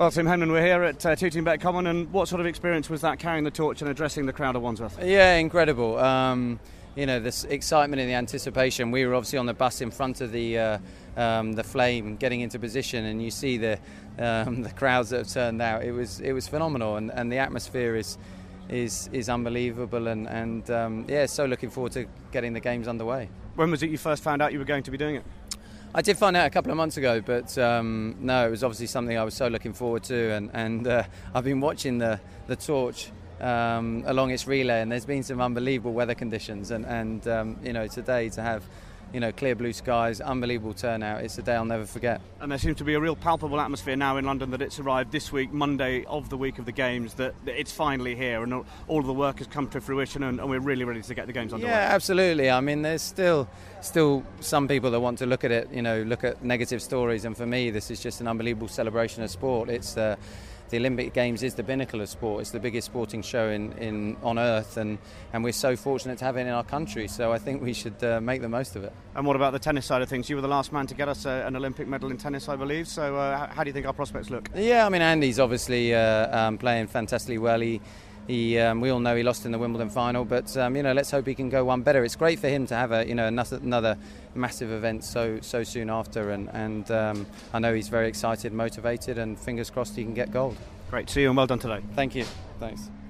Well, Tim Henman, we're here at Tooting Common, and what sort of experience was that, carrying the torch and addressing the crowd of Wandsworth? Yeah, incredible. This excitement and the anticipation. We were obviously on the bus in front of the flame, getting into position, and you see the crowds that have turned out. It was phenomenal, and the atmosphere is unbelievable, and so looking forward to getting the games underway. When was it you first found out you were going to be doing it? I did find out a couple of months ago, but no, it was obviously something I was so looking forward to, and I've been watching the torch along its relay, and there's been some unbelievable weather conditions, and today to have clear blue skies, unbelievable turnout. It's a day I'll never forget. And there seems to be a real palpable atmosphere now in London that it's arrived this week, Monday of the week of the games, that it's finally here, and all of the work has come to fruition, and we're really ready to get the games underway. Yeah, absolutely. I mean, there's still some people that want to look at it, look at negative stories, and for me, this is just an unbelievable celebration of sport. It's the Olympic Games is the pinnacle of sport. It's the biggest sporting show on earth, and we're so fortunate to have it in our country. So I think we should make the most of it. And what about the tennis side of things? You were the last man to get us an Olympic medal in tennis, I believe. So how do you think our prospects look? Yeah, I mean, Andy's obviously playing fantastically well. We all know he lost in the Wimbledon final, but let's hope he can go one better. It's great for him to have another massive event so soon after, and I know he's very excited, motivated, and fingers crossed he can get gold. Great, see you and well done today. Thank you. Thanks.